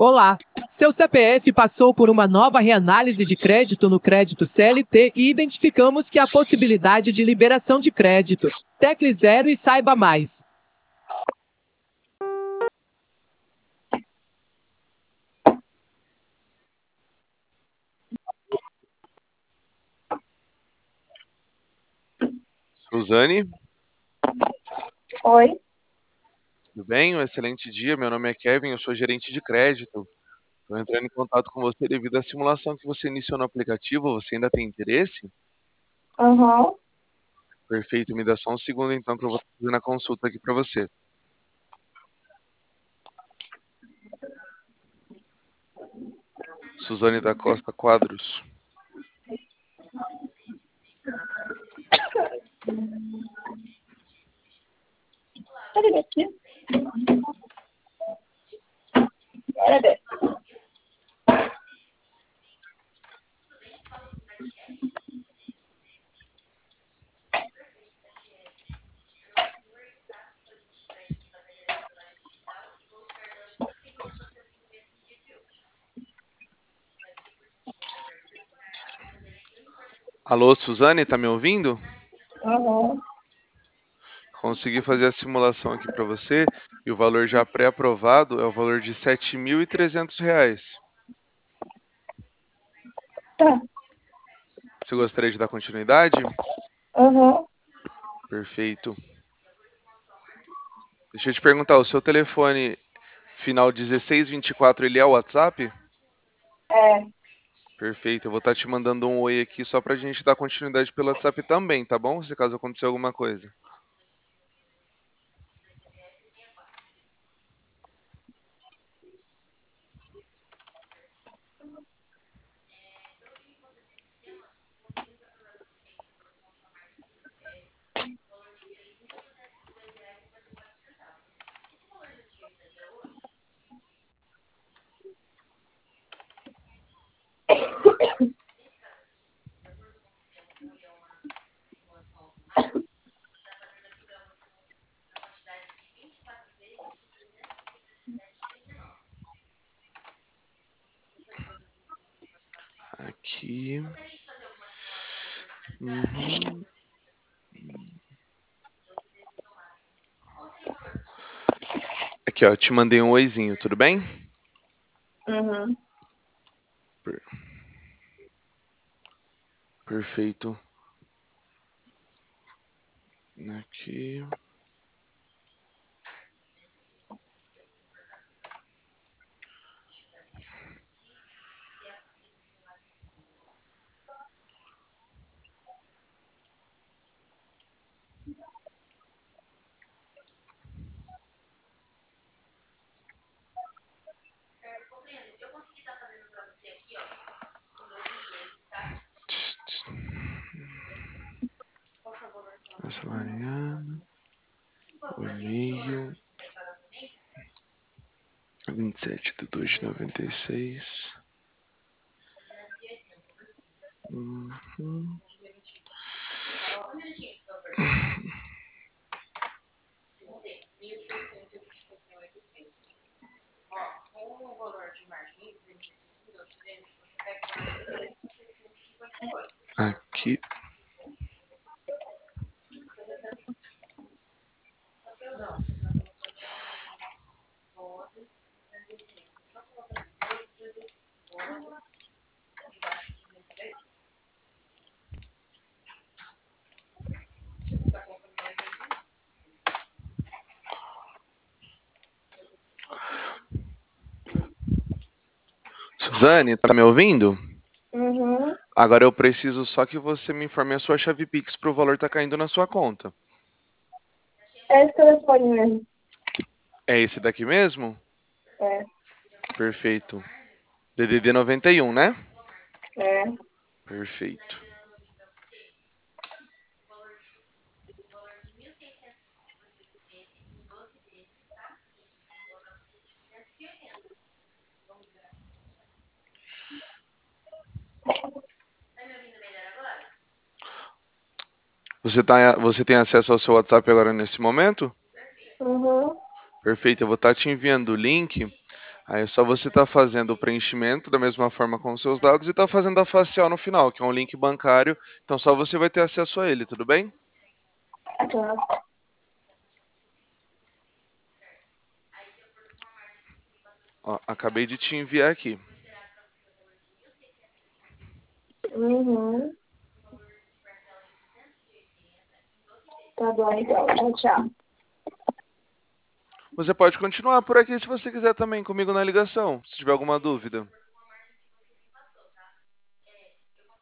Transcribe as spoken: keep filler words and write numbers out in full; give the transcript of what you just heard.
Olá! Seu C P F passou por uma nova reanálise de crédito no crédito C L T e identificamos que há possibilidade de liberação de crédito. Tecle zero e saiba mais. Suzane, Oi, tudo bem? Um excelente dia. Meu nome é Kevin, eu sou gerente de crédito. Estou entrando em contato com você devido à simulação que você iniciou no aplicativo. Você ainda tem interesse? aham, Perfeito, me dá só um segundo então que eu vou fazer a consulta aqui para você. Suzane da Costa Quadros. Pode ver aqui. Bora ver. Alô, Suzane, tá me ouvindo? Aham, Consegui fazer a simulação aqui para você e o valor já pré-aprovado é o valor de sete mil e trezentos reais. tá, Você gostaria de dar continuidade? aham, Perfeito. Deixa eu te perguntar, o seu telefone final dezesseis vinte e quatro, ele é o WhatsApp? é, Perfeito, eu vou estar te mandando um oi aqui só pra gente dar continuidade pelo WhatsApp também, tá bom? Se caso acontecer alguma coisa. Aqui. Uhum. Aqui, ó, eu te mandei um oizinho, tudo bem? uhum. Per- Perfeito. Aqui. Tss, tss. Essa Mariana. O e-mail. vinte e sete de dois de noventa e seis. Uhum. Aqui. Suzane, tá me ouvindo? Uhum. Agora eu preciso só que você me informe a sua chave Pix pro valor tá caindo na sua conta. É esse telefone mesmo. É esse daqui mesmo? É, Perfeito. D D D noventa e um, né? é. Perfeito. Você, tá, você tem acesso ao seu WhatsApp agora nesse momento? Uhum. Perfeito, eu vou estar te enviando o link Aí é só você tá fazendo o preenchimento da mesma forma com os seus dados e tá fazendo a facial no final, que é um link bancário, então só você vai ter acesso a ele, tudo bem? Tá. Ó, acabei de te enviar aqui. Uhum. Tá bom, então. Tchau, tchau. Você pode continuar por aqui se você quiser também comigo na ligação, se tiver alguma dúvida.